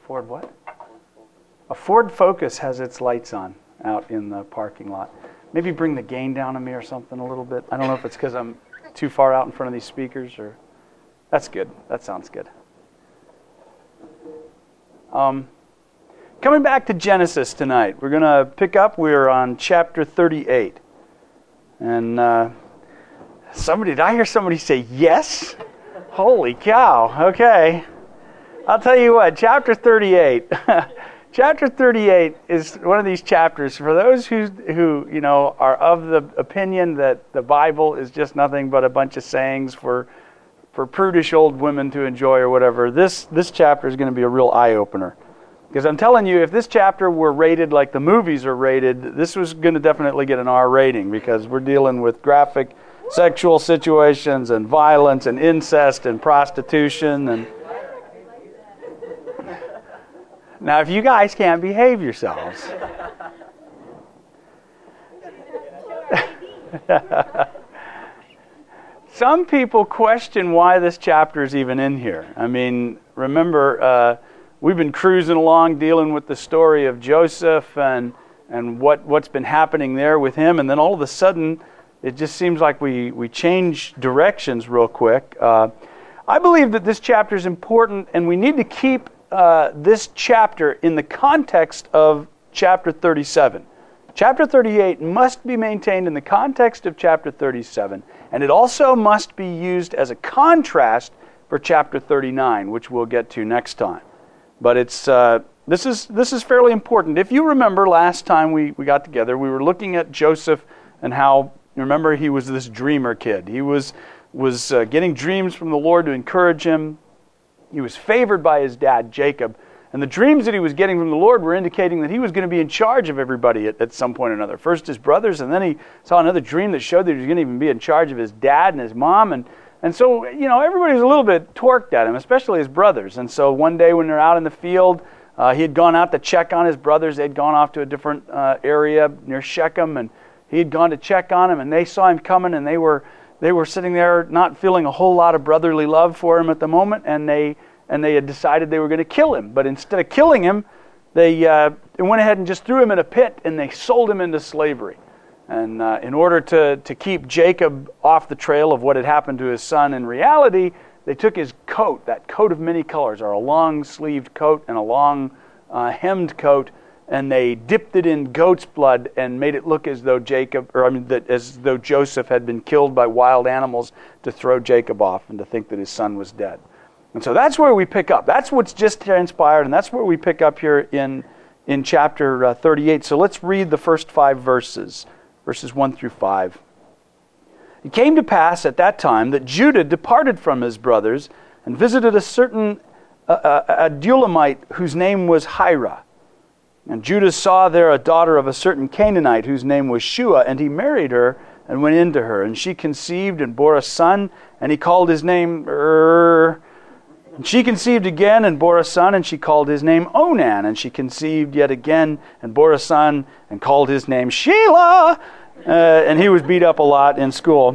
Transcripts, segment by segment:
Ford what? A Ford Focus has its lights on out in the parking lot. Maybe bring the gain down on me or something a little bit. I don't know if it's because I'm too far out in front of these speakers or... That's good. That sounds good. Coming back to Genesis tonight, we're going to pick up. We're on chapter 38. And did I hear somebody say yes? Holy cow. Okay. I'll tell you what, chapter 38. Chapter 38 is one of these chapters for those who are of the opinion that the Bible is just nothing but a bunch of sayings for prudish old women to enjoy or whatever. This chapter is going to be a real eye-opener. Because I'm telling you, if this chapter were rated like the movies are rated, this was going to definitely get an R rating because we're dealing with graphic sexual situations and violence and incest and prostitution. And now, if you guys can't behave yourselves... Some people question why this chapter is even in here. I mean, remember, we've been cruising along dealing with the story of Joseph and what's been happening there with him, and then all of a sudden, it just seems like we change directions real quick. I believe that this chapter is important, and we need to keep this chapter in the context of chapter 37. Chapter 38 must be maintained in the context of chapter 37, and it also must be used as a contrast for chapter 39, which we'll get to next time. But it's this is fairly important. If you remember last time we got together, we were looking at Joseph and how, remember, he was this dreamer kid. He was getting dreams from the Lord to encourage him. He was favored by his dad, Jacob. And the dreams that he was getting from the Lord were indicating that he was going to be in charge of everybody at some point or another. First his brothers, and then he saw another dream that showed that he was going to even be in charge of his dad and his mom. And so, everybody was a little bit torqued at him, especially his brothers. And so one day when they're out in the field, he had gone out to check on his brothers. They'd gone off to a different area near Shechem, and he had gone to check on him, and they saw him coming, and they were sitting there not feeling a whole lot of brotherly love for him at the moment, and they had decided they were going to kill him. But instead of killing him, they went ahead and just threw him in a pit, and they sold him into slavery. And in order to keep Jacob off the trail of what had happened to his son, in reality, they took his coat, that coat of many colors, or a long-sleeved coat and a long hemmed coat, and they dipped it in goat's blood and made it look as though as though Joseph had been killed by wild animals to throw Jacob off and to think that his son was dead. And so that's where we pick up. That's what's just transpired, and that's where we pick up here in chapter 38. So let's read the first 5 verses 1 through 5. It came to pass at that time that Judah departed from his brothers and visited a certain Adullamite whose name was Hira. And Judah saw there a daughter of a certain Canaanite whose name was Shua, and he married her and went into her. And she conceived and bore a son, and he called his name And she conceived again and bore a son, and she called his name Onan. And she conceived yet again and bore a son and called his name Shelah. And he was beat up a lot in school.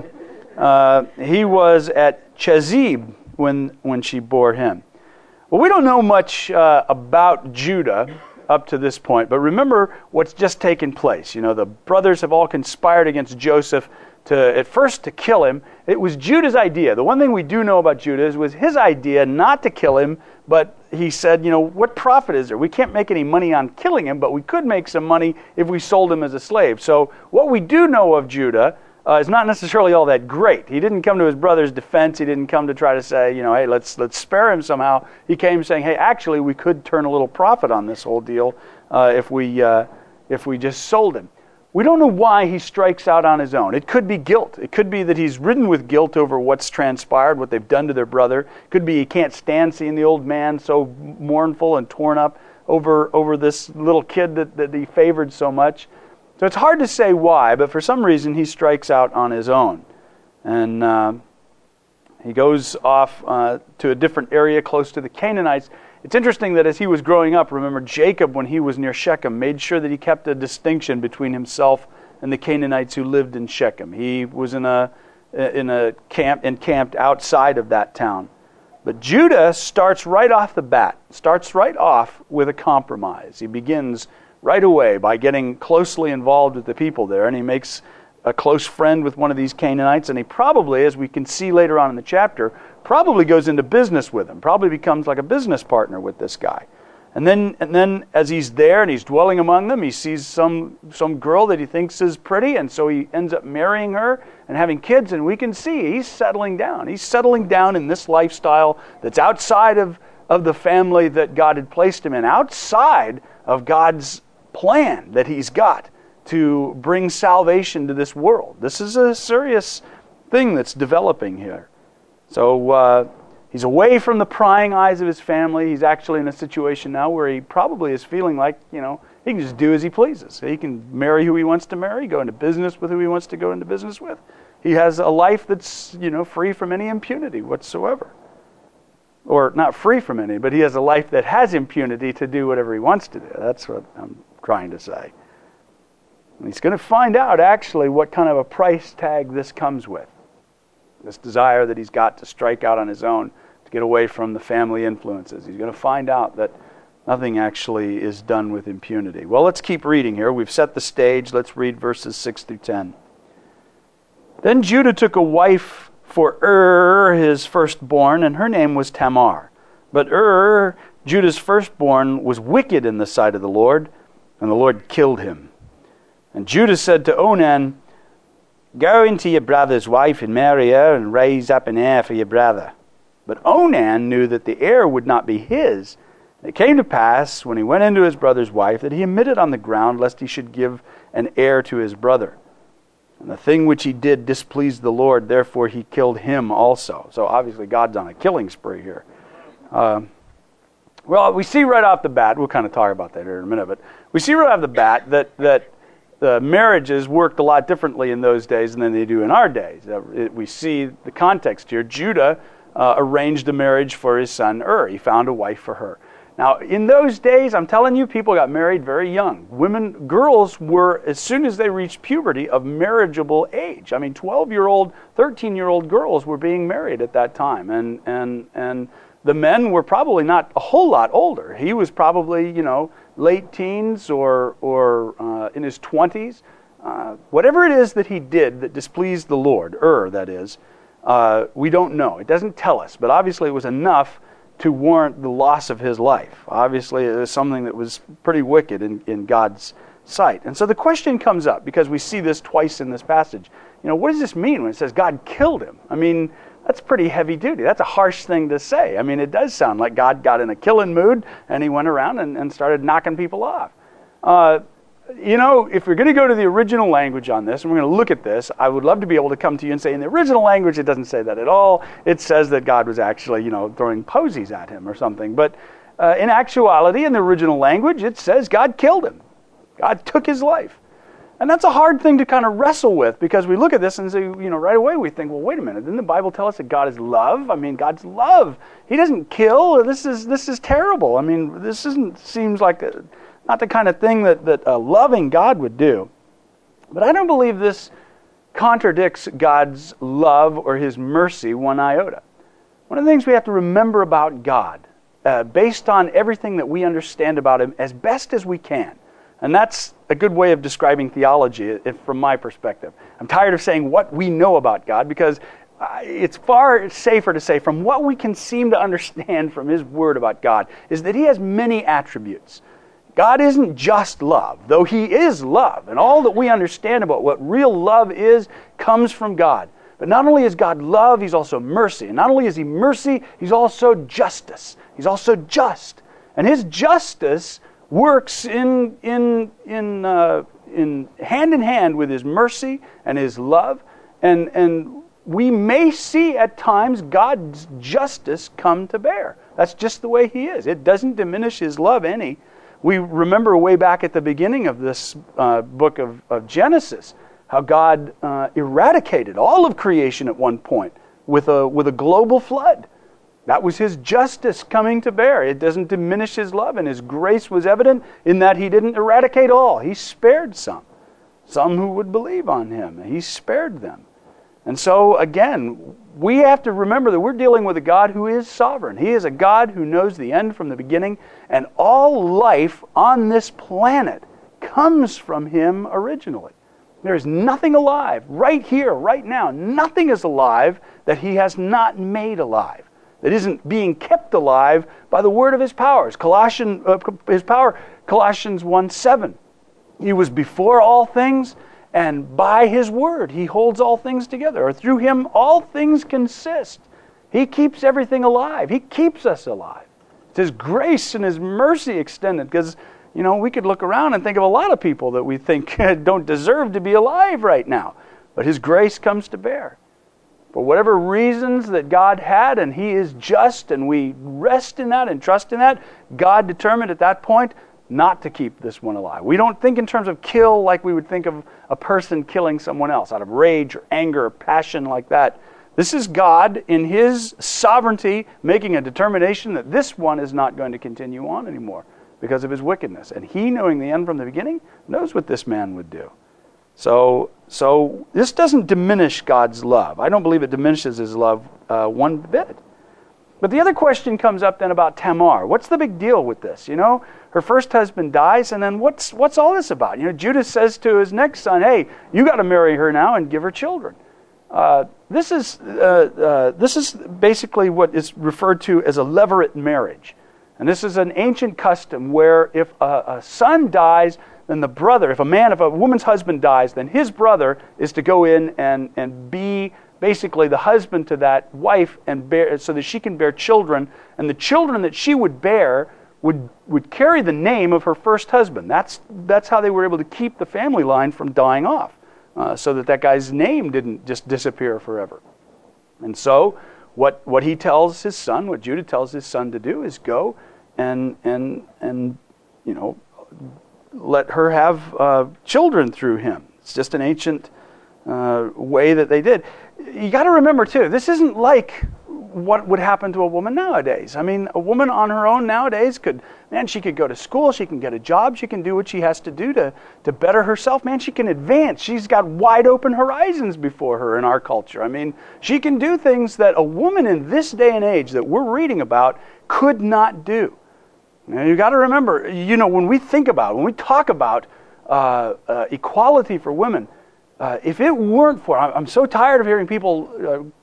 He was at Chezib when she bore him. Well, we don't know much about Judah up to this point, but remember what's just taken place. The brothers have all conspired against Joseph at first to kill him. It was Judah's idea. The one thing we do know about Judah was his idea not to kill him, but he said, what profit is there? We can't make any money on killing him, but we could make some money if we sold him as a slave. So what we do know of Judah is not necessarily all that great. He didn't come to his brother's defense. He didn't come to try to say, hey, let's spare him somehow. He came saying, hey, actually, we could turn a little profit on this whole deal if we just sold him. We don't know why he strikes out on his own. It could be guilt. It could be that he's ridden with guilt over what's transpired, what they've done to their brother. It could be he can't stand seeing the old man so mournful and torn up over this little kid that he favored so much. So it's hard to say why, but for some reason he strikes out on his own. And he goes off to a different area close to the Canaanites. It's interesting that as he was growing up, remember Jacob, when he was near Shechem, made sure that he kept a distinction between himself and the Canaanites who lived in Shechem. He was in a camp encamped outside of that town. But Judah starts right off the bat, starts right off with a compromise. He begins right away by getting closely involved with the people there, and he makes a close friend with one of these Canaanites, and he probably, as we can see later on in the chapter, probably goes into business with him, probably becomes like a business partner with this guy. And then as he's there and he's dwelling among them, he sees some girl that he thinks is pretty, and so he ends up marrying her and having kids, and we can see he's settling down. He's settling down in this lifestyle that's outside of the family that God had placed him in, outside of God's plan that he's got to bring salvation to this world. This is a serious thing that's developing here. So he's away from the prying eyes of his family. He's actually in a situation now where he probably is feeling like, he can just do as he pleases. He can marry who he wants to marry, go into business with who he wants to go into business with. He has a life that's, free from any impunity whatsoever. Or not free from any, but he has a life that has impunity to do whatever he wants to do. That's what I'm trying to say. And he's going to find out actually what kind of a price tag this comes with. This desire that he's got to strike out on his own, to get away from the family influences. He's going to find out that nothing actually is done with impunity. Well, let's keep reading here. We've set the stage. Let's read verses 6 through 10. Then Judah took a wife for his firstborn, and her name was Tamar. But Judah's firstborn, was wicked in the sight of the Lord, and the Lord killed him. And Judah said to Onan, "Go into your brother's wife and marry her, and raise up an heir for your brother." But Onan knew that the heir would not be his. It came to pass, when he went into his brother's wife, that he hid it on the ground, lest he should give an heir to his brother. And the thing which he did displeased the Lord, therefore he killed him also. So obviously God's on a killing spree here. Well, we see right off the bat, we'll kind of talk about that here in a minute, but we see right off the bat that the marriages worked a lot differently in those days than they do in our days. We see the context here. Judah arranged a marriage for his son He found a wife for her. Now, in those days, I'm telling you, people got married very young. Girls were, as soon as they reached puberty, of marriageable age. I mean, 12-year-old, 13-year-old girls were being married at that time. And the men were probably not a whole lot older. He was probably, late teens or in his 20s. Whatever it is that he did that displeased the Lord, that is, we don't know. It doesn't tell us. But obviously it was enough to warrant the loss of his life. Obviously, it was something that was pretty wicked in God's sight. And so the question comes up, because we see this twice in this passage. What does this mean when it says God killed him? I mean, that's pretty heavy duty. That's a harsh thing to say. I mean, it does sound like God got in a killing mood and he went around and started knocking people off. If we're going to go to the original language on this, and we're going to look at this, I would love to be able to come to you and say, in the original language, it doesn't say that at all. It says that God was actually, throwing posies at him or something. But in actuality, in the original language, it says God killed him. God took his life. And that's a hard thing to kind of wrestle with, because we look at this and say, right away we think, well, wait a minute, didn't the Bible tell us that God is love? I mean, God's love. He doesn't kill. This is terrible. I mean, this seems like not the kind of thing that a loving God would do. But I don't believe this contradicts God's love or his mercy one iota. One of the things we have to remember about God, based on everything that we understand about him as best as we can, and that's a good way of describing theology from my perspective. I'm tired of saying what we know about God, because it's far safer to say from what we can seem to understand from his word about God is that he has many attributes. God isn't just love, though he is love. And all that we understand about what real love is comes from God. But not only is God love, he's also mercy. And not only is he mercy, he's also justice. He's also just. And his justice works in hand in hand with his mercy and his love. And we may see at times God's justice come to bear. That's just the way he is. It doesn't diminish his love any. We remember way back at the beginning of this book of Genesis how God eradicated all of creation at one point with a global flood. That was his justice coming to bear. It doesn't diminish his love, and his grace was evident in that he didn't eradicate all. He spared some who would believe on him. He spared them. And so, again, we have to remember that we're dealing with a God who is sovereign. He is a God who knows the end from the beginning, and all life on this planet comes from Him originally. There is nothing alive right here, right now. Nothing is alive that He has not made alive, that isn't being kept alive by the word of His powers. Colossians 1:7. He was before all things, and by His word He holds all things together. Or through Him all things consist. He keeps everything alive. He keeps us alive. It's His grace and His mercy extended, because we could look around and think of a lot of people that we think don't deserve to be alive right now. But His grace comes to bear. For whatever reasons that God had, and He is just, and we rest in that and trust in that, God determined at that point not to keep this one alive. We don't think in terms of kill like we would think of a person killing someone else out of rage or anger or passion like that. This is God in His sovereignty making a determination that this one is not going to continue on anymore because of his wickedness. And He, knowing the end from the beginning, knows what this man would do. So this doesn't diminish God's love. I don't believe it diminishes His love one bit. But the other question comes up then about Tamar. What's the big deal with this? Her first husband dies, and then what's all this about? Judah says to his next son, "Hey, you got to marry her now and give her children." This is basically what is referred to as a levirate marriage. And this is an ancient custom where if a son dies, then the brother, if a woman's husband dies, then his brother is to go in and be basically the husband to that wife, and bear, so that she can bear children. And the children that she would bear would carry the name of her first husband. That's how they were able to keep the family line from dying off, so that guy's name didn't just disappear forever. And so what he tells his son, what Judah tells his son to do, is go and let her have children through him. It's just an ancient way that they did. You got to remember too, this isn't like what would happen to a woman nowadays. I mean, a woman on her own nowadays she could go to school, she can get a job, she can do what she has to do to better herself. Man, she can advance. She's got wide open horizons before her in our culture. I mean, she can do things that a woman in this day and age that we're reading about could not do. Now, you got to remember, when we talk about equality for women, if it weren't for, I'm so tired of hearing people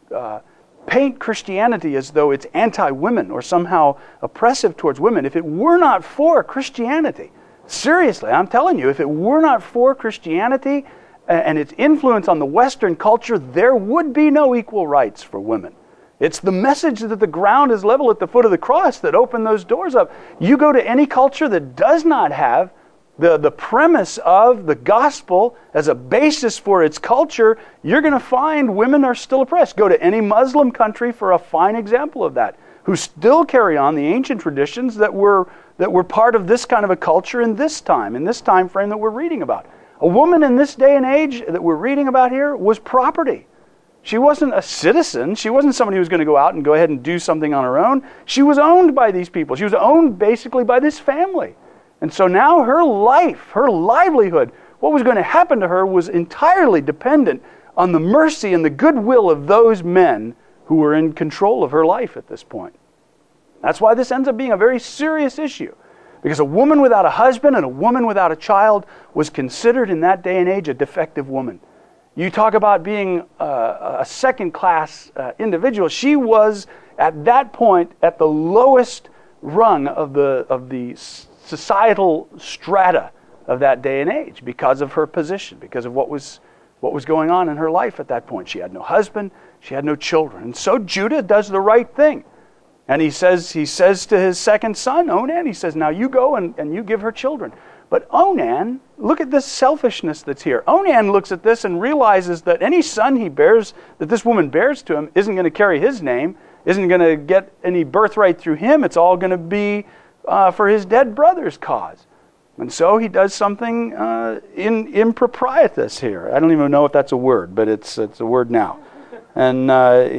paint Christianity as though it's anti-women or somehow oppressive towards women. If it were not for Christianity, seriously, I'm telling you, if it were not for Christianity and its influence on the Western culture, there would be no equal rights for women. It's the message that the ground is level at the foot of the cross that opened those doors up. You go to any culture that does not have the premise of the gospel as a basis for its culture, you're going to find women are still oppressed. Go to any Muslim country for a fine example of that, who still carry on the ancient traditions that were part of this kind of a culture in this time frame that we're reading about. A woman in this day and age that we're reading about here was property. She wasn't a citizen. She wasn't somebody who was going to go out and go ahead and do something on her own. She was owned by these people. She was owned basically by this family. And so now her life, her livelihood, what was going to happen to her was entirely dependent on the mercy and the goodwill of those men who were in control of her life at this point. That's why this ends up being a very serious issue. Because a woman without a husband and a woman without a child was considered in that day and age a defective woman. You talk about being a second-class individual. She was, at that point, at the lowest rung of the societal strata of that day and age because of her position, because of what was going on in her life at that point. She had no husband, she had no children. And so Judah does the right thing. And he says to his second son, Onan, he says, now you go and you give her children. But Onan, look at this selfishness that's here. Onan looks at this and realizes that any son he bears, that this woman bears to him, isn't going to carry his name, isn't going to get any birthright through him. It's all going to be for his dead brother's cause. And so he does something improprietous here. I don't even know if that's a word, but it's a word now. And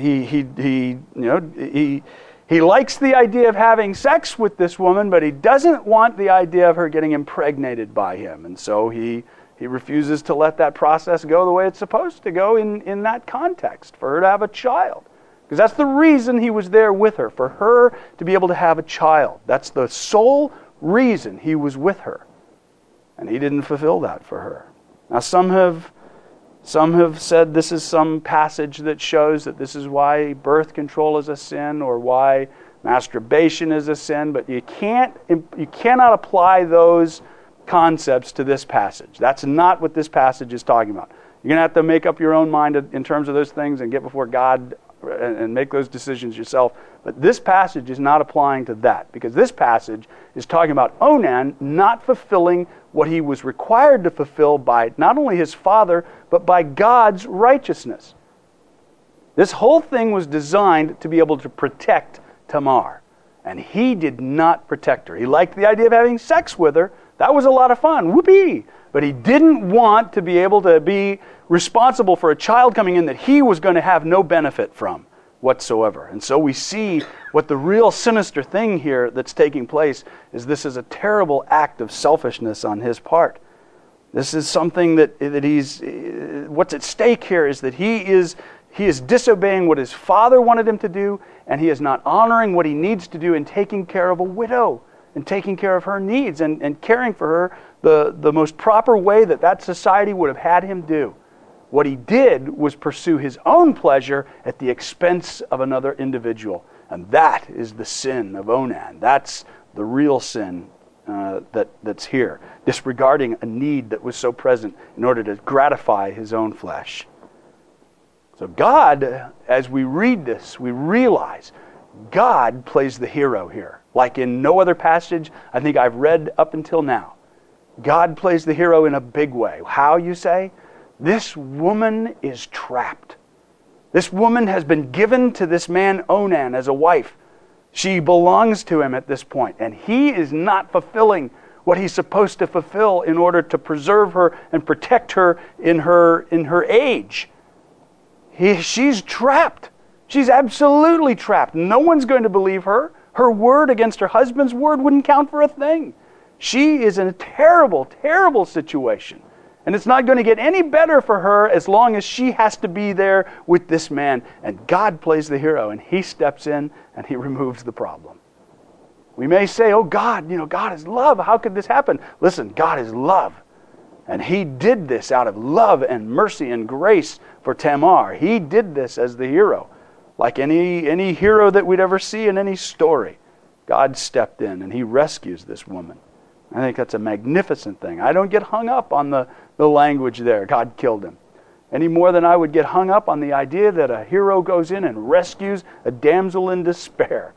he likes the idea of having sex with this woman, but he doesn't want the idea of her getting impregnated by him. And so he refuses to let that process go the way it's supposed to go in that context, for her to have a child. Because that's the reason he was there with her, for her to be able to have a child. That's the sole reason he was with her. And he didn't fulfill that for her. Now some have said this is some passage that shows that this is why birth control is a sin or why masturbation is a sin, but you cannot apply those concepts to this passage. That's not what this passage is talking about. You're going to have to make up your own mind in terms of those things and get before God and make those decisions yourself. But this passage is not applying to that, because this passage is talking about Onan not fulfilling what he was required to fulfill by not only his father, but by God's righteousness. This whole thing was designed to be able to protect Tamar. And he did not protect her. He liked the idea of having sex with her. That was a lot of fun. Whoopee! But he didn't want to be able to be responsible for a child coming in that he was going to have no benefit from whatsoever. And so we see what the real sinister thing here that's taking place is this is a terrible act of selfishness on his part. This is something that he's, what's at stake here is that he is disobeying what his father wanted him to do, and he is not honoring what he needs to do in taking care of a widow and taking care of her needs and caring for her the most proper way that society would have had him do. What he did was pursue his own pleasure at the expense of another individual. And that is the sin of Onan. That's the real sin that's here. Disregarding a need that was so present in order to gratify his own flesh. So God, as we read this, we realize God plays the hero here. Like in no other passage I think I've read up until now. God plays the hero in a big way. How, you say? This woman is trapped. This woman has been given to this man Onan as a wife. She belongs to him at this point, and he is not fulfilling what he's supposed to fulfill in order to preserve her and protect her in her age. She's trapped. She's absolutely trapped. No one's going to believe her. Her word against her husband's word wouldn't count for a thing. She is in a terrible, terrible situation. And it's not going to get any better for her as long as she has to be there with this man. And God plays the hero, and he steps in and he removes the problem. We may say, oh God, God is love. How could this happen? Listen, God is love. And he did this out of love and mercy and grace for Tamar. He did this as the hero. Like any hero that we'd ever see in any story. God stepped in and he rescues this woman. I think that's a magnificent thing. I don't get hung up on the language there. God killed him. Any more than I would get hung up on the idea that a hero goes in and rescues a damsel in distress,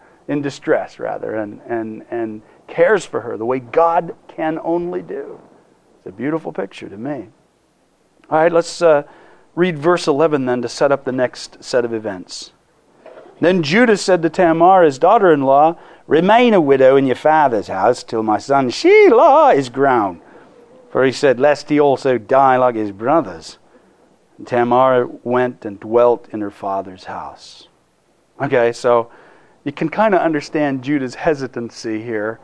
and cares for her the way God can only do. It's a beautiful picture to me. All right, let's read verse 11 then to set up the next set of events. Then Judah said to Tamar, his daughter-in-law, remain a widow in your father's house till my son Shelah is grown. For he said, lest he also die like his brothers. And Tamar went and dwelt in her father's house. Okay, so you can kind of understand Judah's hesitancy here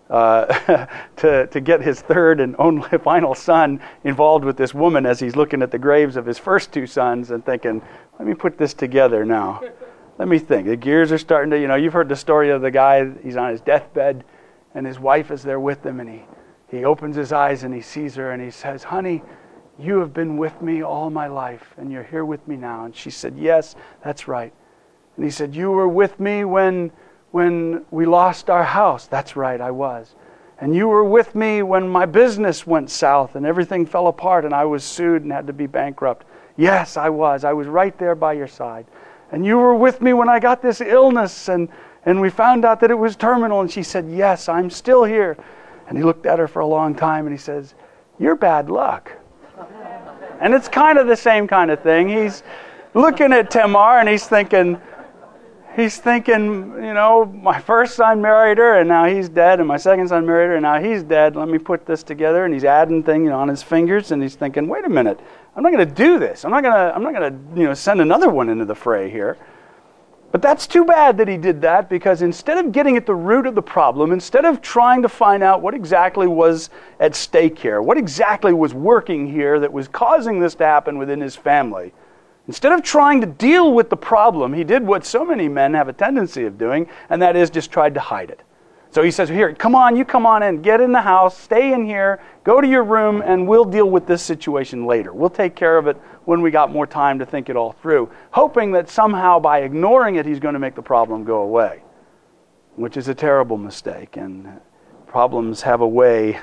to get his third and only final son involved with this woman as he's looking at the graves of his first two sons and thinking, let me put this together now. Let me think. The gears are starting to, you've heard the story of the guy, he's on his deathbed, and his wife is there with him, and he opens his eyes and he sees her, and he says, honey, you have been with me all my life, and you're here with me now. And she said, yes, that's right. And he said, you were with me when we lost our house. That's right, I was. And you were with me when my business went south and everything fell apart and I was sued and had to be bankrupt. Yes, I was. I was right there by your side. And you were with me when I got this illness and we found out that it was terminal. And she said, yes, I'm still here. And he looked at her for a long time and he says, you're bad luck. And it's kind of the same kind of thing. He's looking at Tamar and he's thinking, my first son married her and now he's dead, and my second son married her and now he's dead. Let me put this together. And he's adding things on his fingers, and he's thinking, wait a minute, I'm not going to do this. I'm not going to send another one into the fray here. But that's too bad that he did that, because instead of getting at the root of the problem, instead of trying to find out what exactly was at stake here, what exactly was working here that was causing this to happen within his family, Instead of trying to deal with the problem, he did what so many men have a tendency of doing, and that is just tried to hide it. So he says, here, come on in, get in the house, stay in here, go to your room, and we'll deal with this situation later. We'll take care of it when we got more time to think it all through, hoping that somehow by ignoring it, he's going to make the problem go away, which is a terrible mistake. And problems have a way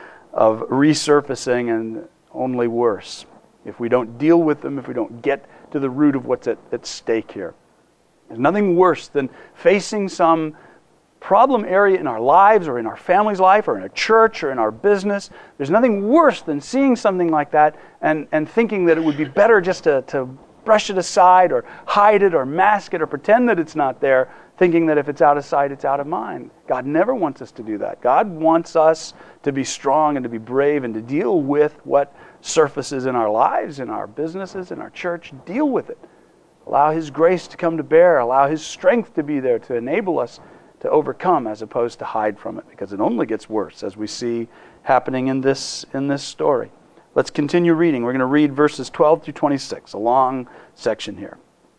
of resurfacing and only worse if we don't deal with them, if we don't get to the root of what's at stake here. There's nothing worse than facing some problem area in our lives or in our family's life or in a church or in our business. There's nothing worse than seeing something like that and thinking that it would be better just to brush it aside or hide it or mask it or pretend that it's not there, thinking that if it's out of sight, it's out of mind. God never wants us to do that. God wants us to be strong and to be brave and to deal with what surfaces in our lives, in our businesses, in our church. Deal with it. Allow His grace to come to bear. Allow His strength to be there to enable us to overcome as opposed to hide from it, because it only gets worse, as we see happening in this story. Let's continue reading. We're going to read verses 12 through 26, a long section here.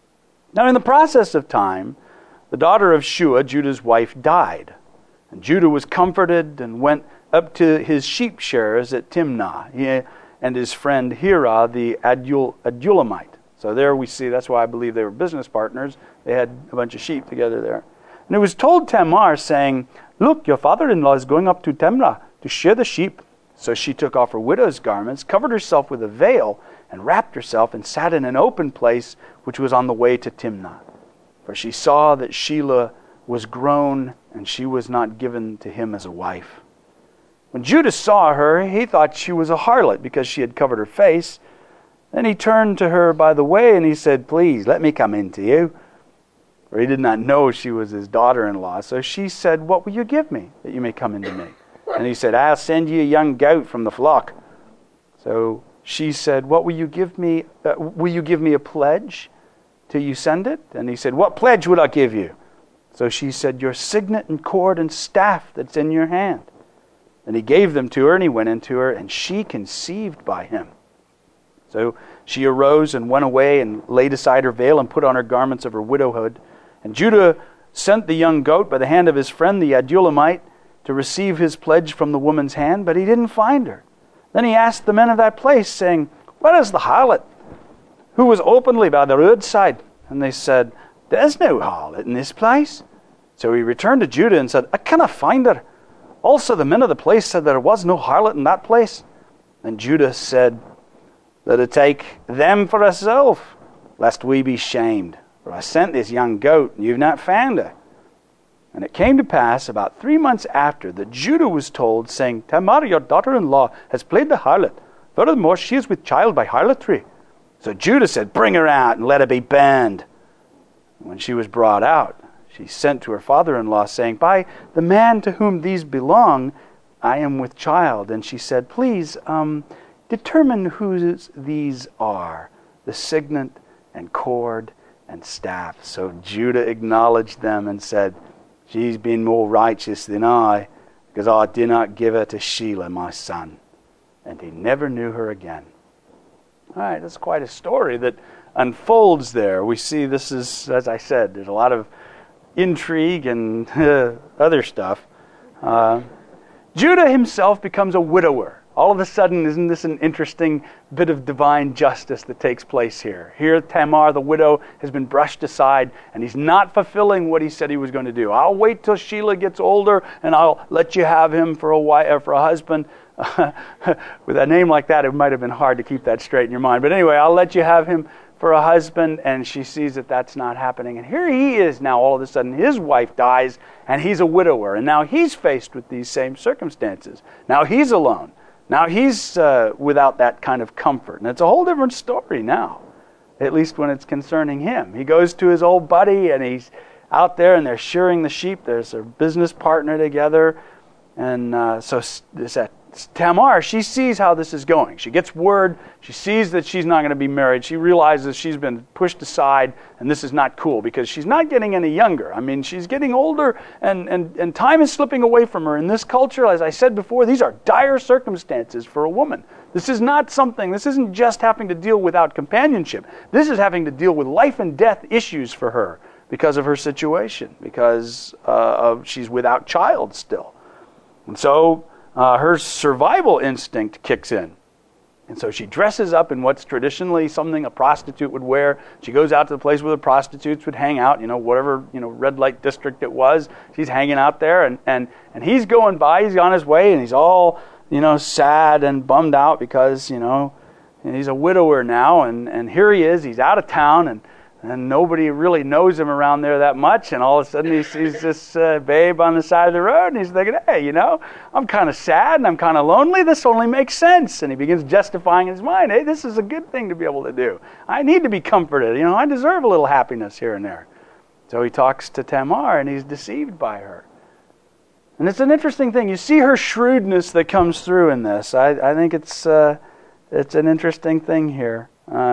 Now in the process of time, the daughter of Shua, Judah's wife, died. And Judah was comforted and went up to his sheep shearers at Timnah, he and his friend Hira the Adullamite. So there we see, that's why I believe they were business partners. They had a bunch of sheep together there. And it was told Tamar, saying, "Look, your father-in-law is going up to Timnah to shear the sheep." So she took off her widow's garments, covered herself with a veil, and wrapped herself, and sat in an open place which was on the way to Timnah. For she saw that Shelah was grown, and she was not given to him as a wife. When Judah saw her, he thought she was a harlot, because she had covered her face. Then he turned to her by the way, and he said, "Please, let me come in to you." For he did not know she was his daughter-in-law. So she said, "What will you give me, that you may come into me?" And he said, "I'll send you a young goat from the flock." So she said, "What will you give me? Will you give me a pledge till you send it?" And he said, "What pledge would I give you?" So she said, "Your signet and cord and staff that's in your hand." And he gave them to her, and he went into her, and she conceived by him. So she arose and went away and laid aside her veil and put on her garments of her widowhood. And Judah sent the young goat by the hand of his friend the Adullamite to receive his pledge from the woman's hand, but he didn't find her. Then he asked the men of that place, saying, "Where is the harlot who was openly by the roadside?" And they said, "There's no harlot in this place." So he returned to Judah and said, "I cannot find her." Also the men of the place said there was no harlot in that place. And Judah said, "Let her take them for herself, lest we be shamed. For I sent this young goat, and you've not found her." And it came to pass about 3 months after that Judah was told, saying, "Tamar, your daughter-in-law, has played the harlot. Furthermore, she is with child by harlotry." So Judah said, "Bring her out, and let her be burned." And when she was brought out, she sent to her father-in-law, saying, "By the man to whom these belong, I am with child." And she said, "Please, determine whose these are, the signet and cord and staff." So Judah acknowledged them and said, "She's been more righteous than I, because I did not give her to Shelah, my son." And he never knew her again. All right, that's quite a story that unfolds there. We see this is, as I said, there's a lot of intrigue and other stuff. Judah himself becomes a widower. All of a sudden, isn't this an interesting bit of divine justice that takes place here? Here, Tamar, the widow, has been brushed aside, and he's not fulfilling what he said he was going to do. "I'll wait till Shelah gets older, and I'll let you have him for a wife, or for a husband." With a name like that, it might have been hard to keep that straight in your mind. But anyway, "I'll let you have him for a husband," and she sees that that's not happening. And here he is now, all of a sudden, his wife dies, and he's a widower. And now he's faced with these same circumstances. Now he's alone. Now he's without that kind of comfort. And it's a whole different story now, at least when it's concerning him. He goes to his old buddy, and he's out there, and they're shearing the sheep. There's a business partner together. And so this Tamar, she sees how this is going. She gets word. She sees that she's not going to be married. She realizes she's been pushed aside, and this is not cool because she's not getting any younger. I mean, she's getting older, and time is slipping away from her. In this culture, as I said before, these are dire circumstances for a woman. This isn't just having to deal without companionship. This is having to deal with life and death issues for her because of her situation, because she's without child still. And so her survival instinct kicks in. And so she dresses up in what's traditionally something a prostitute would wear. She goes out to the place where the prostitutes would hang out, whatever, red light district it was. She's hanging out there, and he's going by, he's on his way, and he's all, sad and bummed out because, he's a widower now, and here he is, he's out of town, and nobody really knows him around there that much, and all of a sudden he sees this babe on the side of the road, and he's thinking, hey, I'm kind of sad and I'm kind of lonely. This only makes sense. And he begins justifying in his mind, hey, this is a good thing to be able to do. I need to be comforted. I deserve a little happiness here and there. So he talks to Tamar, and he's deceived by her. And it's an interesting thing. You see her shrewdness that comes through in this. I think it's an interesting thing here.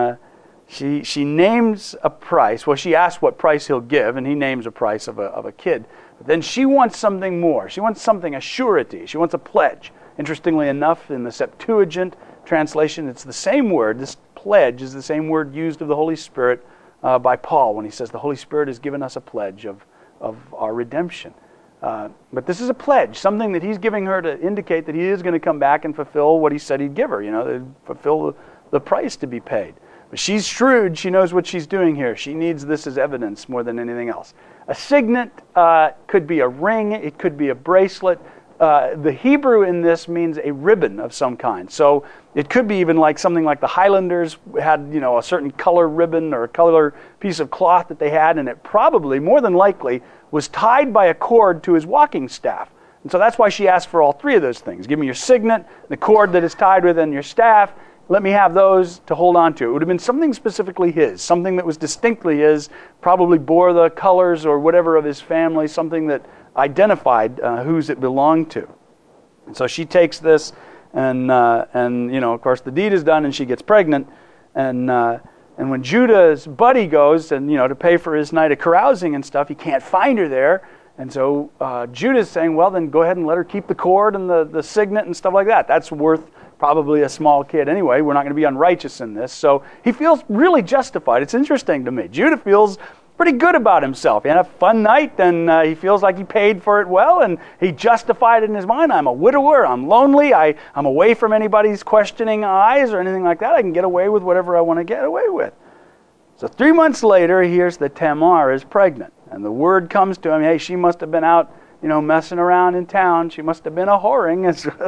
She names a price. Well, she asks what price he'll give, and he names a price of a kid. But then she wants something more. She wants something, a surety. She wants a pledge. Interestingly enough, in the Septuagint translation, it's the same word. This pledge is the same word used of the Holy Spirit by Paul when he says the Holy Spirit has given us a pledge of our redemption. But this is a pledge, something that he's giving her to indicate that he is going to come back and fulfill what he said he'd give her, to fulfill the price to be paid. But she's shrewd. She knows what she's doing here. She needs this as evidence more than anything else. A signet could be a ring. It could be a bracelet. The Hebrew in this means a ribbon of some kind. So it could be even like something like the Highlanders had, a certain color ribbon or a color piece of cloth that they had, and it probably, more than likely, was tied by a cord to his walking staff. And so that's why she asked for all three of those things. Give me your signet, the cord that is tied within your staff. Let me have those to hold on to. It would have been something specifically his, something that was distinctly his, probably bore the colors or whatever of his family, something that identified whose it belonged to. And so she takes this, and of course the deed is done, and she gets pregnant. And when Judah's buddy goes and to pay for his night of carousing and stuff, he can't find her there. And so Judah's saying, well, then go ahead and let her keep the cord and the signet and stuff like that. That's worth probably a small kid anyway. We're not going to be unrighteous in this. So he feels really justified. It's interesting to me. Judah feels pretty good about himself. He had a fun night, and he feels like he paid for it well, and he justified it in his mind. I'm a widower. I'm lonely. I'm away from anybody's questioning eyes or anything like that. I can get away with whatever I want to get away with. So 3 months later, he hears that Tamar is pregnant. And the word comes to him, hey, she must have been out, messing around in town. She must have been a whoring,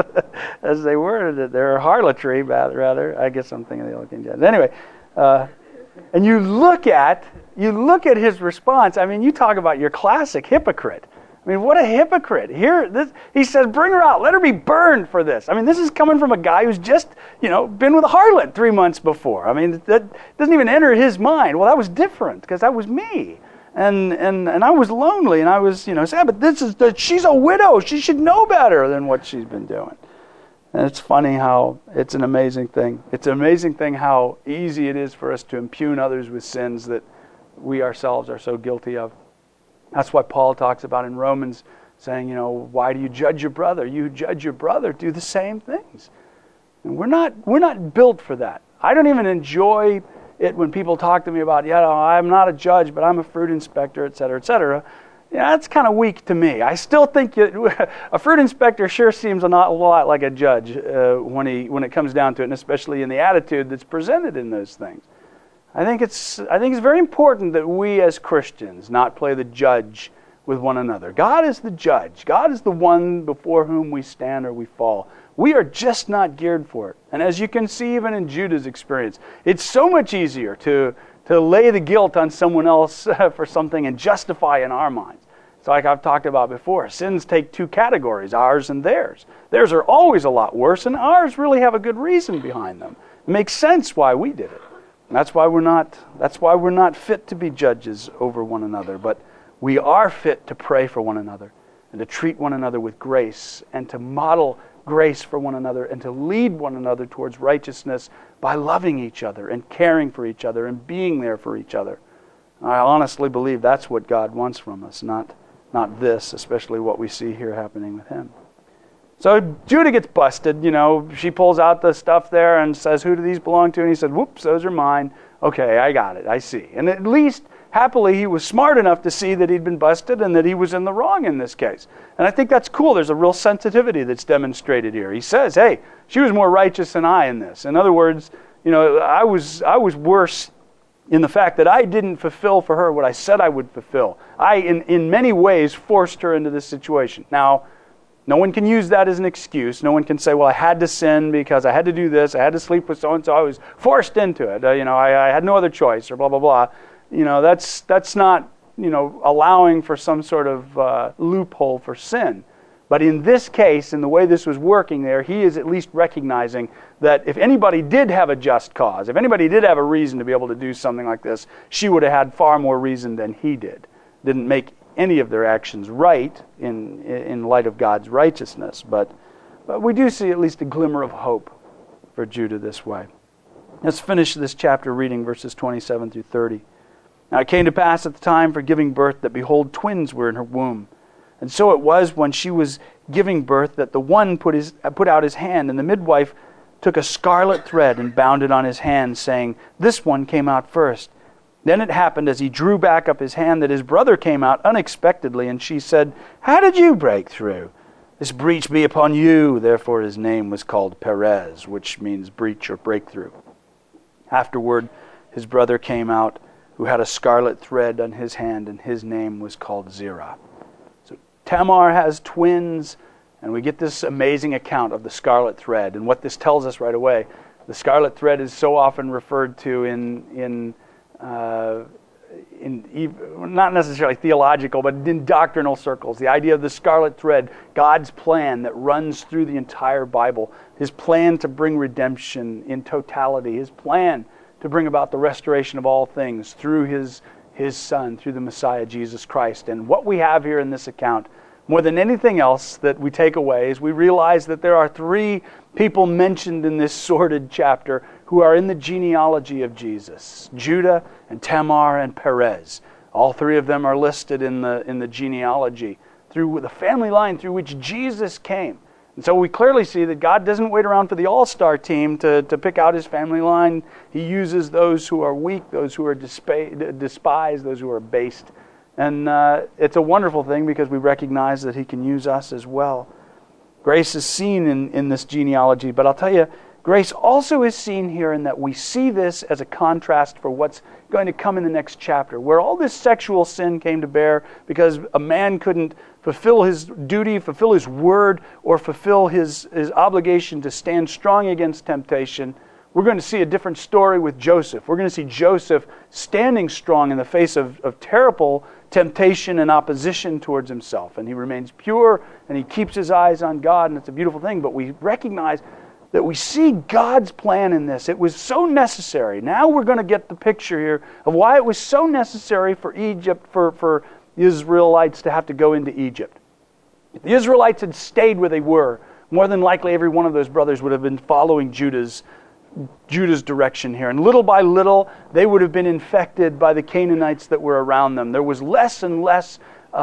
as they worded it. They're harlotry, rather. I guess I'm thinking of the old King James. Anyway, and you look at his response. I mean, you talk about your classic hypocrite. I mean, what a hypocrite. He says, bring her out. Let her be burned for this. I mean, this is coming from a guy who's just, been with a harlot 3 months before. I mean, that doesn't even enter his mind. Well, that was different because that was me. And I was lonely, and I was, sad, but she's a widow. She should know better than what she's been doing. And it's funny how it's an amazing thing. It's an amazing thing how easy it is for us to impugn others with sins that we ourselves are so guilty of. That's why Paul talks about in Romans saying, why do you judge your brother? You judge your brother, do the same things. And we're not built for that. I don't even enjoy it when people talk to me about, I'm not a judge, but I'm a fruit inspector, et cetera, et cetera. Yeah, that's kind of weak to me. I still think a fruit inspector sure seems a lot like a judge when it comes down to it, and especially in the attitude that's presented in those things. I think it's very important that we as Christians not play the judge with one another. God is the judge. God is the one before whom we stand or we fall. We are just not geared for it. And as you can see even in Judah's experience, it's so much easier to lay the guilt on someone else for something and justify in our minds. It's like I've talked about before. Sins take two categories, ours and theirs. Theirs are always a lot worse, and ours really have a good reason behind them. It makes sense why we did it. And that's why we're not fit to be judges over one another, but we are fit to pray for one another and to treat one another with grace and to model grace for one another and to lead one another towards righteousness by loving each other and caring for each other and being there for each other. I honestly believe that's what God wants from us, not this, especially what we see here happening with him. So Judah gets busted, she pulls out the stuff there and says, who do these belong to? And he said, whoops, those are mine. Okay, I got it, I see. And at least, happily, he was smart enough to see that he'd been busted and that he was in the wrong in this case. And I think that's cool. There's a real sensitivity that's demonstrated here. He says, hey, she was more righteous than I in this. In other words, I was worse in the fact that I didn't fulfill for her what I said I would fulfill. I, in many ways, forced her into this situation. Now, no one can use that as an excuse. No one can say, well, I had to sin because I had to do this. I had to sleep with so-and-so. I was forced into it. I had no other choice or blah, blah, blah. That's not, allowing for some sort of loophole for sin. But in this case, in the way this was working there, he is at least recognizing that if anybody did have a just cause, if anybody did have a reason to be able to do something like this, she would have had far more reason than he did. Didn't make any of their actions right in light of God's righteousness. But we do see at least a glimmer of hope for Judah this way. Let's finish this chapter reading verses 27 through 30. Now it came to pass at the time for giving birth that, behold, twins were in her womb. And so it was when she was giving birth that the one put out his hand, and the midwife took a scarlet thread and bound it on his hand, saying, this one came out first. Then it happened as he drew back up his hand that his brother came out unexpectedly, and she said, how did you break through? This breach be upon you. Therefore his name was called Perez, which means breach or breakthrough. Afterward his brother came out, who had a scarlet thread on his hand, and his name was called Zerah. So Tamar has twins, and we get this amazing account of the scarlet thread. And what this tells us right away, the scarlet thread is so often referred to in not necessarily theological, but in doctrinal circles. The idea of the scarlet thread, God's plan that runs through the entire Bible, his plan to bring redemption in totality, his plan to bring about the restoration of all things through his Son, through the Messiah, Jesus Christ. And what we have here in this account, more than anything else that we take away, is we realize that there are three people mentioned in this sordid chapter who are in the genealogy of Jesus: Judah and Tamar and Perez. All three of them are listed in the genealogy through the family line through which Jesus came. And so we clearly see that God doesn't wait around for the all-star team to pick out his family line. He uses those who are weak, those who are despised, those who are based. And it's a wonderful thing because we recognize that he can use us as well. Grace is seen in this genealogy, but I'll tell you, grace also is seen here in that we see this as a contrast for what's going to come in the next chapter, where all this sexual sin came to bear because a man couldn't fulfill his duty, fulfill his word, or fulfill his obligation to stand strong against temptation. We're going to see a different story with Joseph. We're going to see Joseph standing strong in the face of terrible temptation and opposition towards himself. And he remains pure, and he keeps his eyes on God, and it's a beautiful thing. But we recognize that we see God's plan in this. It was so necessary. Now we're going to get the picture here of why it was so necessary for Egypt, for the Israelites to have to go into Egypt. If the Israelites had stayed where they were, more than likely every one of those brothers would have been following Judah's direction here. And little by little, they would have been infected by the Canaanites that were around them. There was less and less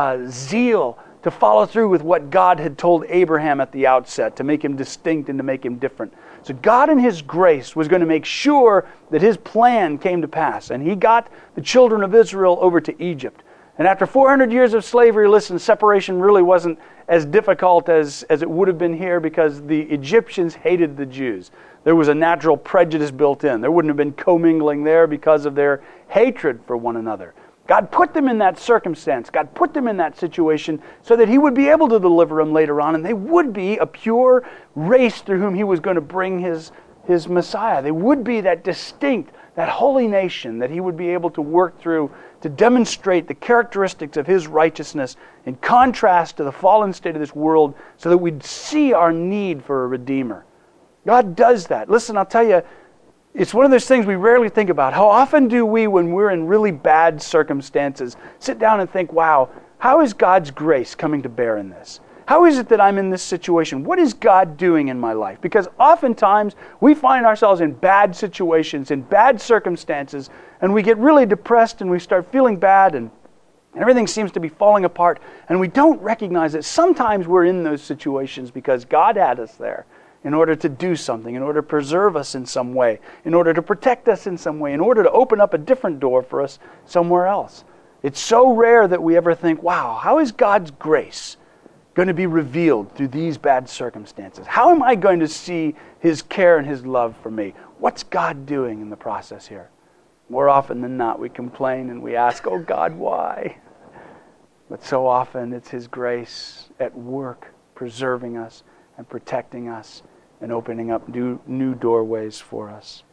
zeal to follow through with what God had told Abraham at the outset, to make him distinct and to make him different. So God in his grace was going to make sure that his plan came to pass. And he got the children of Israel over to Egypt. And after 400 years of slavery, listen, separation really wasn't as difficult as it would have been here because the Egyptians hated the Jews. There was a natural prejudice built in. There wouldn't have been commingling there because of their hatred for one another. God put them in that circumstance. God put them in that situation so that he would be able to deliver them later on, and they would be a pure race through whom he was going to bring his Messiah. They would be that distinct, that holy nation that he would be able to work through to demonstrate the characteristics of his righteousness in contrast to the fallen state of this world so that we'd see our need for a Redeemer. God does that. Listen, I'll tell you, it's one of those things we rarely think about. How often do we, when we're in really bad circumstances, sit down and think, wow, how is God's grace coming to bear in this? How is it that I'm in this situation? What is God doing in my life? Because oftentimes we find ourselves in bad situations, in bad circumstances, and we get really depressed and we start feeling bad and everything seems to be falling apart, and we don't recognize that sometimes we're in those situations because God had us there in order to do something, in order to preserve us in some way, in order to protect us in some way, in order to open up a different door for us somewhere else. It's so rare that we ever think, wow, how is God's grace going to be revealed through these bad circumstances? How am I going to see His care and His love for me? What's God doing in the process here? More often than not, we complain and we ask, oh God, why? But so often it's His grace at work, preserving us and protecting us and opening up new doorways for us.